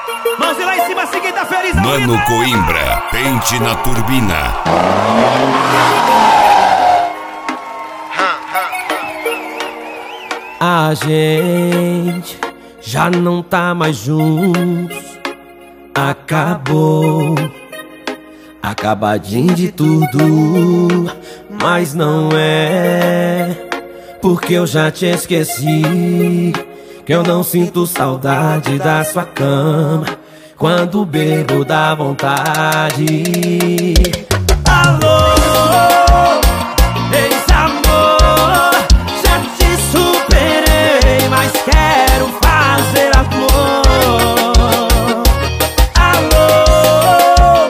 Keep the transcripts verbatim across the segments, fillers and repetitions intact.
Mãozinha lá em cima, assim quem tá feliz. Mano Coimbra, pente na turbina. A gente já não tá mais juntos. Acabou, acabadinho de tudo. Mas não é, porque eu já te esqueci. Que eu não sinto saudade da sua cama. Quando bebo dá vontade. Alô, ex-amor, já te superei, mas quero fazer amor. Alô,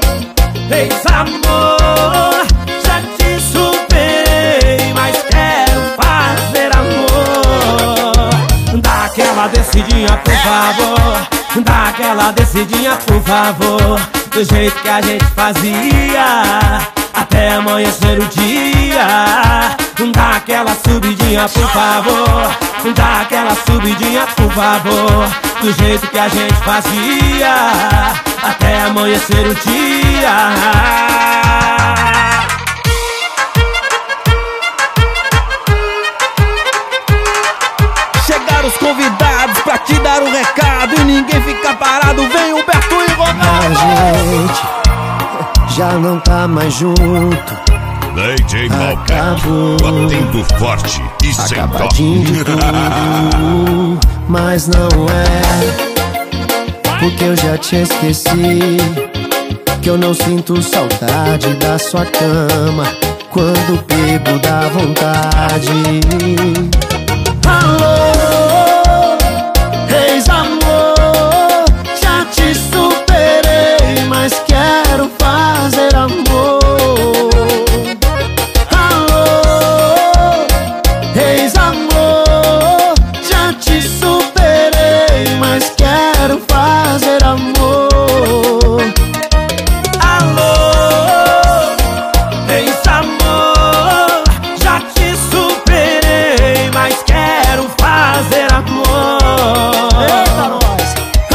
ex-amor, já te superei, mas quero fazer amor. Dá aquela descidinha, por favor. Dá aquela descidinha, por favor. Do jeito que a gente fazia, até amanhecer o dia. Dá aquela subidinha, por favor. Dá aquela subidinha, por favor. Do jeito que a gente fazia, até amanhecer o dia. Chegaram os convidados pra te dar um recado e ninguém fica parado. Vem Humberto e Ronaldo. A gente já não tá mais junto. D J Malbec, Acabou, batendo forte e sem dó. acabadinho de tudo. Mas não é, porque eu já te esqueci. Que eu não sinto saudade da sua cama. Quando bebo dá vontade. Alô, ex-amor, já te superei, mas quero fazer amor. Alô, ex-amor, já te superei, mas quero fazer amor. Alô, ex-amor, já te superei, mas quero fazer amor. Eita, nós!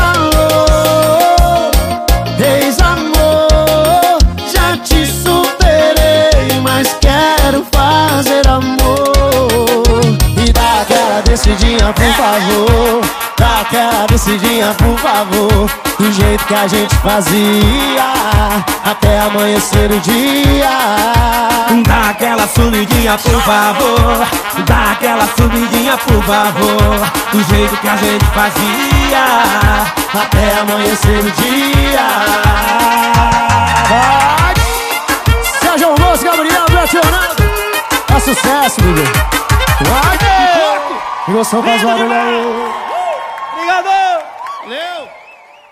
Alô, ex-amor, já te superei, mas quero fazer amor. E dá aquela descidinha, por favor. Dá aquela descidinha, por favor. Do jeito que a gente fazia, até amanhecer o dia. Dá aquela subidinha, por favor. Dá aquela subidinha, por favor. Do jeito que a gente fazia, Até amanhecer o dia. Vai! Sérgio Alonso, Gabriel, Beto Ronaldo. É sucesso, bebê. Vai! E você faz barulho aí. Obrigado! Valeu!